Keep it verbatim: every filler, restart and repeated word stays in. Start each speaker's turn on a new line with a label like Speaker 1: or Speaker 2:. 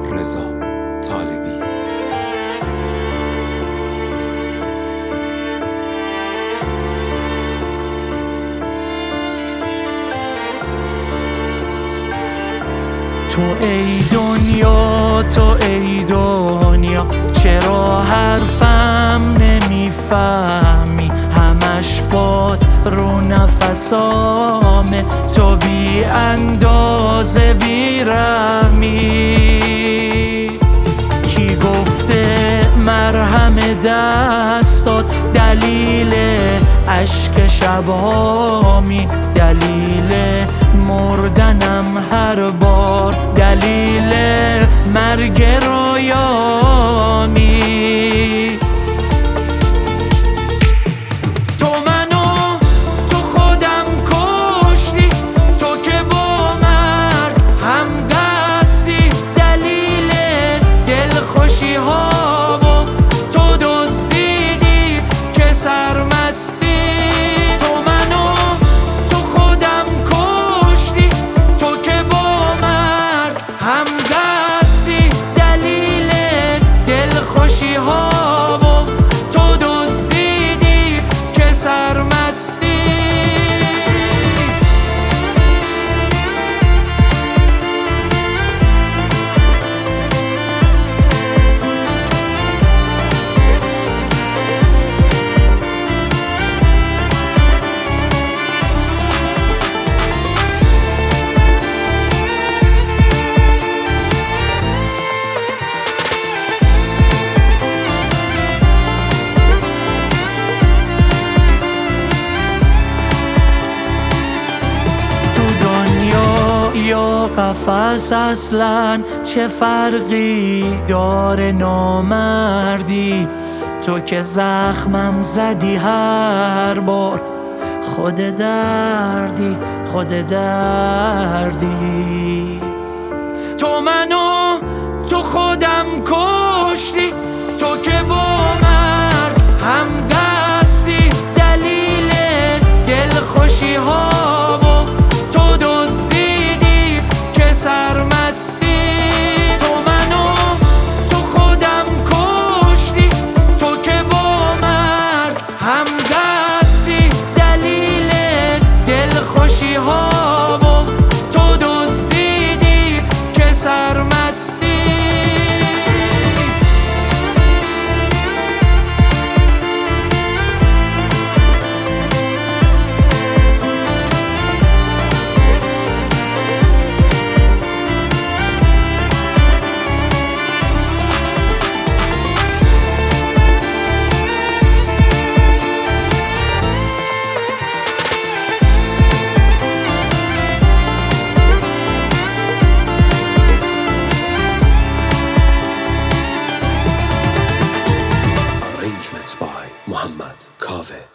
Speaker 1: رضا طالبی.
Speaker 2: تو ای دنیا، تو ای دنیا، چرا حرفم نمیفهمی؟ همش باد رو نفسامه، تو بی اندازه بی رحمی. کی گفته مرهم دستات دلیل اشک شبهامی؟ دلیل مردنم هر بار، دلیل مرگ رویامی. تو منو تو خودم کشتی، تو که با مرگ هم دستی، دلیل دلخوشی ها و تو دزدیدی که سرمستی. یا قفس اصلا چه فرقی داره نامردی؟ تو که زخمم زدی هر بار، خود دردی خود دردی. تو منو تو خودم کشتی، تو که با مرگ هم دستی، دلیل دلخوشی ها و تو دزدیدی که سرمستی. تو منو تو خودم کشتی، تو که با مرگ هم دستی، دلیل دلخوشی ها و تو دزدیدی که سرمستی.
Speaker 1: Arrangements by Muhammad Kaveh.